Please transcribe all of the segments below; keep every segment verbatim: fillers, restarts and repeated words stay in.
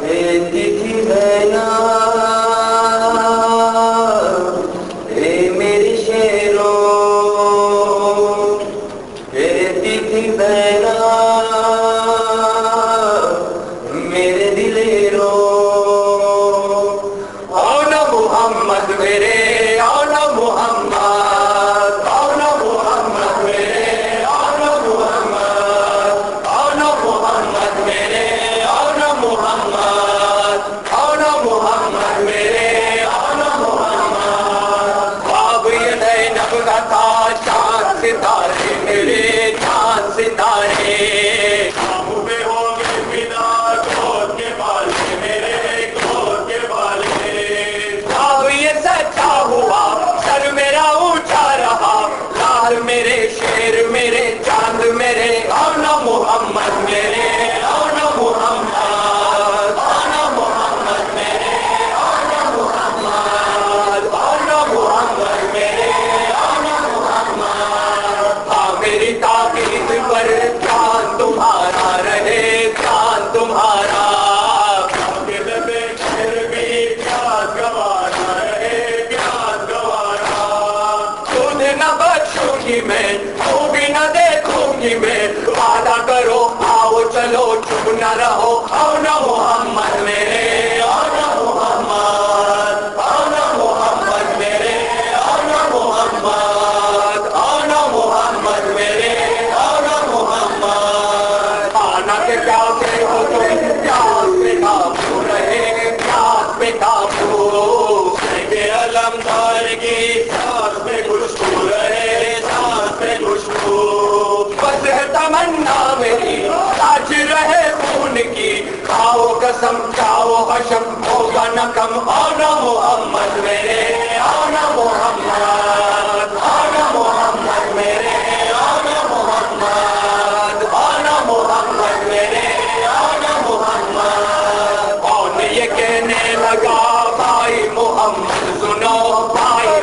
کہتی تھی بینا اے میری شیروں، کہتی تھی بینا میرے دلیروں، آؤ نا محمد میرے، آؤ نا محمد، آؤ نا محمد میرے، آؤ نا محمد، آؤ نا محمد میرے، آؤ نا محمد، آؤ نا محمد میرے، آؤ نا محمد۔ خواب یہ زینب کا تھا، چاند ستارے میرے، چاند ستارے میرے شیر میرے چاند میرے، آؤ نا محمد میرے، آؤ نا محمد، آؤ نا محمد میرے، آؤ نا محمد، آؤ نا محمد میرے، آؤ نا محمد۔ ہاں میری تاکید پر چاند تمہارا رہے، چاند تمہارا دل میں شیر بھی چاند گوارا رہے، چاند گوارا۔ تجھ نہ بخشوں گی میں، تو بھی نہ دیکھوں گی میں، وعدہ کرو آؤ چلو چپ نہ رہو، آؤ نا محمد میرے، آؤ نا محمد، آؤ نا محمد میرے، آؤ نا محمد، آؤ نا محمد میرے، آؤ نا محمد۔ آنا کے پیاسے ہو تم، پیاس پہ قابو رہے، پیاس پہ قابو، کہ علمدار کی سانس میں خوشبو رہے، سانس میں خوشبو۔ بس ہے تمنا میری لاج رہے خون کی، کھاؤ قسم کھاؤ حشم ہوگا نہ کم، آؤ نا محمد میرے، آؤ نا محمد، آؤ نا محمد میرے، آؤ نا محمد، آؤ نا محمد میرے، آؤ نا محمد۔ کون یہ کہنے لگا بھائی محمد سنو، بھائی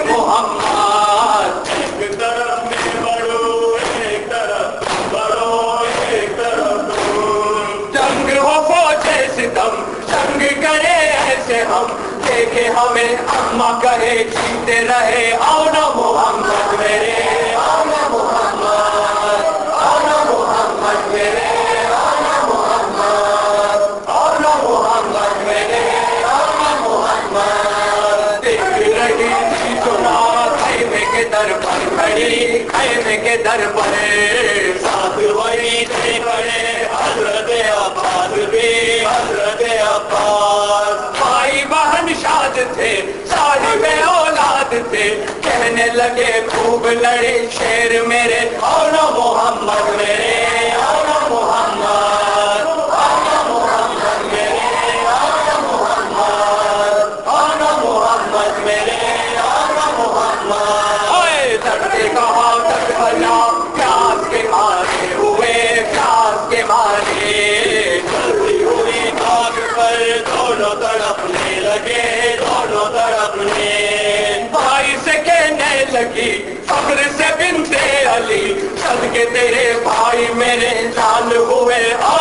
محمد، ایک طرف میں بڑھو ایک طرف بڑھو ایک طرف تم، جنگ ہو فوجے ستم، جنگ کرے ایسے ہم، دیکھے ہمیں اماں کہے جیتے رہے، آؤ نا محمد میرے، آؤ نا محمد، آؤ نا محمد میرے، آؤ نا محمد، آؤ نا محمد میرے، آؤ نا محمد۔ دیکھ رہی تھی سنا خیمے کے در پر کھڑی، خیمے کے در پر ساتھ وہی تھے بڑے حضرت عباس بھی، حضرت عباس۔ بھائی بہن شاد تھے، صاحب اولاد تھے، کہنے لگے خوب لڑے شیر میرے، آؤ نا محمد میرے، آؤ نا محمد، آؤ نا محمد میرے، آؤ نا محمد، آؤ نا محمد میرے، آؤ نا محمد۔ اے لڑتے کہاں تک بھلا، پیاس کے مارے ہوئے، پیاس کے مارے، جلتی ہوئی آگ پر دونوں تڑپنے لگے، دونوں تڑپنے۔ بھائی سے کہنے لگی فخر سے بنتے علی، صدقے تیرے بھائی میرے لال ہوئے،